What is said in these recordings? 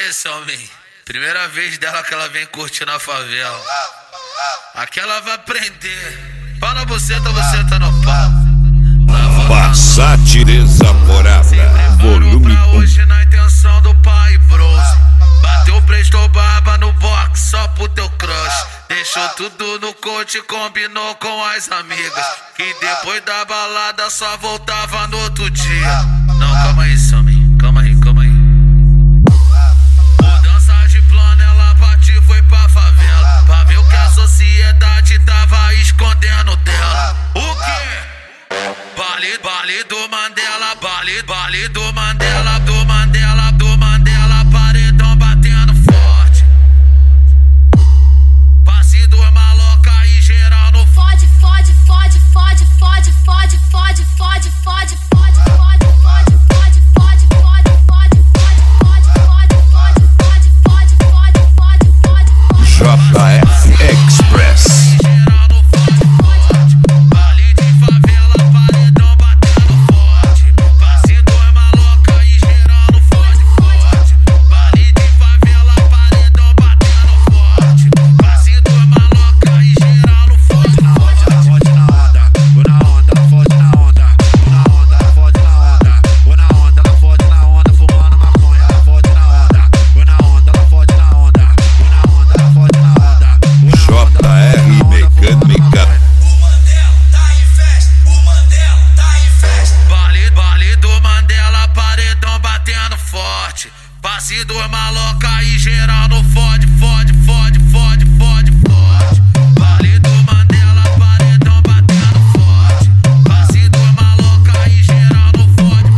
Aê, Selmin, primeira vez dela que ela vem curtir na favela. Aqui ela vai aprender. Fala você tá no pau. Passat Desamorada, volume 1. Hoje na intenção do pai bros. Bateu, prestou barba no box só pro teu crush. Deixou tudo no coach, combinou com as amigas, que depois da balada só voltava no outro dia. Não, calma aí, Selmin, calma aí. Mudança de plano, ela partiu, foi pra favela, pra ver o que a sociedade tava escondendo dela. O quê? Baile do Mandela, baile do Mandela, do Mandela, paredão batendo forte. Passe do maloca e geral no fode. JF Express. Passe do maloca e geral no fode. Baile do Mandela, paredão batendo forte. Passe do maloca e geral no fode.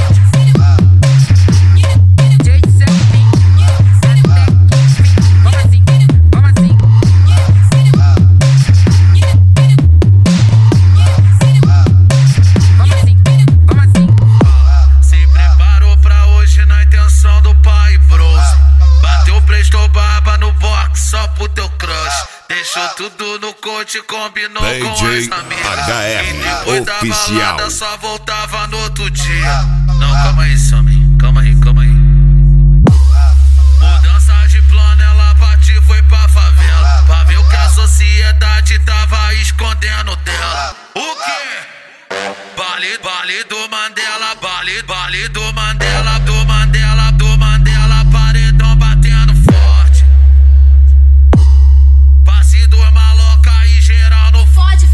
Se preparou pra hoje na intenção do pai bros. Bateu, prestou barba no box só pro teu crush. Deixou tudo no coach, combinou DJ com as amigas, e depois da oficial. balada só voltava no outro dia. Não, calma aí, Selmin, calma aí. Mudança de plano, ela partiu, foi pra favela, pra ver o que a sociedade tava escondendo dela. O quê? Baile do Mandela, baile do Mandela, do Mandela, paredão batendo forte. Passe do maloca e geral no Fode.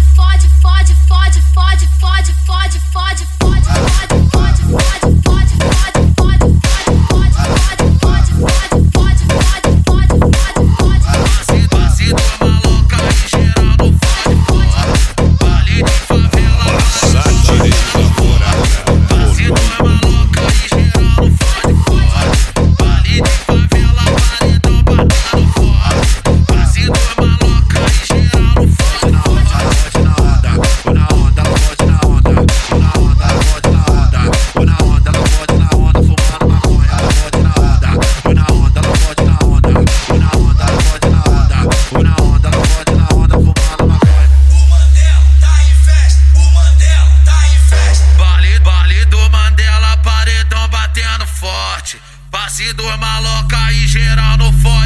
passe do maloca e geral no fode. Baile de favela, Passat Desamorada, passe do maloca e geral no fode. Baile de favela, paredão batendo forte. Passe do maloca e geral no fode. Baile do Mandela, paredão batendo forte. Passe do maloca e geral no fode.